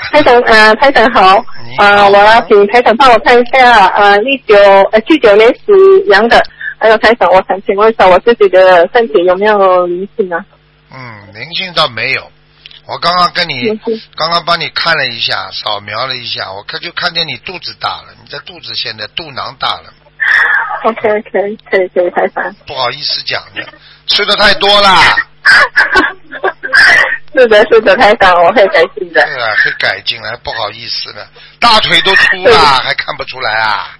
台长，台长好，我要请台长帮我看一下79年属羊的，还有台长，我想请问一下我自己的身体有没有灵性啊？ 灵性倒没有，我刚刚帮你看了一下，扫描了一下，我看见你肚子大了，你的肚子现在肚囊大了。 OK， 可以，台长。 不好意思讲的，吃的太多了。 是的，台长，我会改进的。 对啊，会改进了，不好意思了，大腿都粗了，还看不出来啊？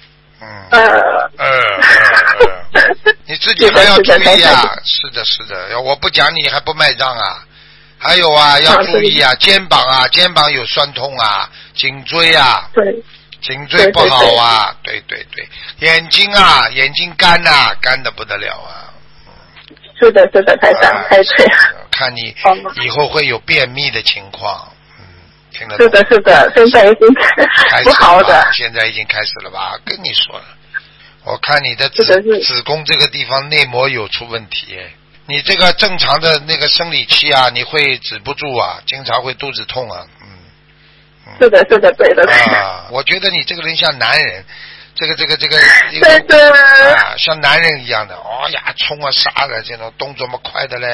你自己还要注意啊！是的，我不讲你还不卖账啊？还有啊，要注意啊，肩膀有酸痛啊，颈椎啊， 对， 颈椎不好啊，对，眼睛干啊，干得不得了啊！ 是的，台长，太对。 看你以后会有便秘的情况，听得懂？ 是的，现在已经不好的。 现在已经开始了吧？跟你说了，我看你的子宫这个地方内膜有出问题，你这个正常的那个生理期啊，你会止不住啊，经常会肚子痛啊， 是的，对的。 我觉得你这个人像男人。这个对像男人一样的，冲啊杀的，这种动作么快的嘞，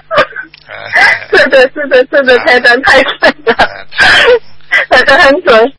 是的，台长太准了，台长很准。